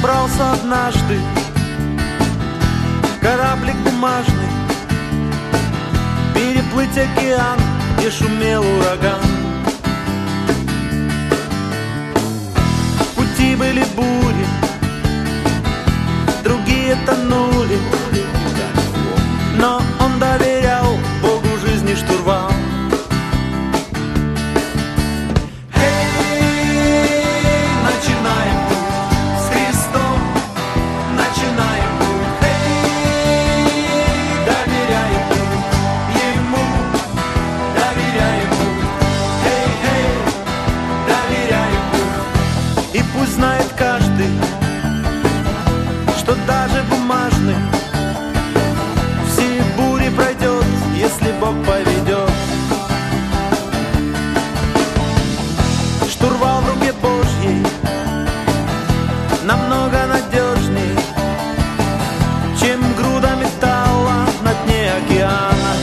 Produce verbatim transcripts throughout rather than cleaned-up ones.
собрался однажды кораблик бумажный переплыть океан, где шумел ураган. В пути были бури, другие тонули, но он доверял Богу жизни штурвал. Знает каждый, что даже бумажный все бури пройдет, если Бог поведет. Штурвал в руке Божьей намного надежней, чем груда металла на дне океана.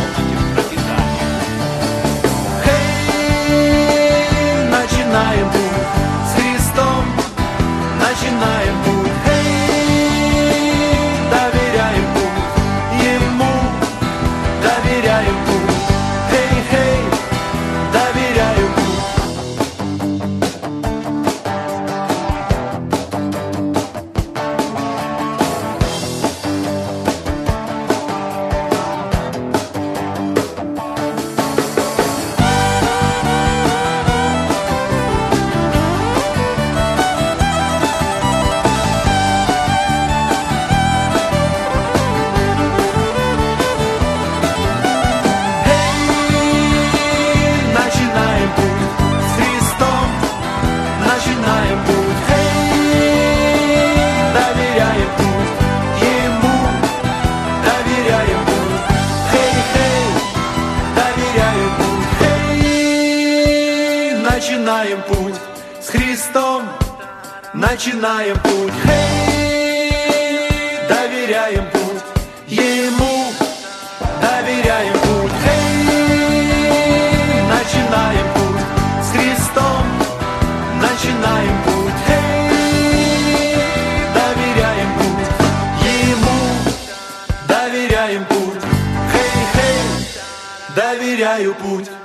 Хей, начинаем путь. Начинаем путь, hey, доверяем путь Ему, доверяем путь, hey, hey, доверяем Начинаем путь с Христом, начинаем путь, hey, доверяем путь Ему, доверяем путь, hey, начинаем путь с Христом, начинаем путь, hey, доверяем путь Ему, доверяем путь, hey, hey, доверяю путь.